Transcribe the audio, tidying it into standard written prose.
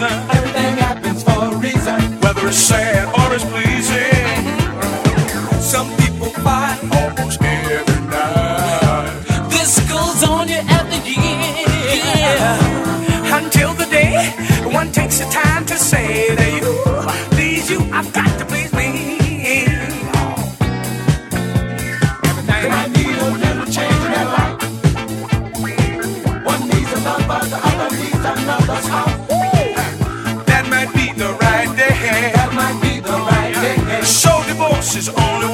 reason. Everything happens for a reason. Whether it's sad or it's pleasing. Some people fight almost every night. This goes on year after year. Until the day one takes the time to say to you, please you, I've got to please me. Everything I need a little change in their life. One needs a love, but the other needs another's house. That might be the right day. That might be the right day. So divorce is only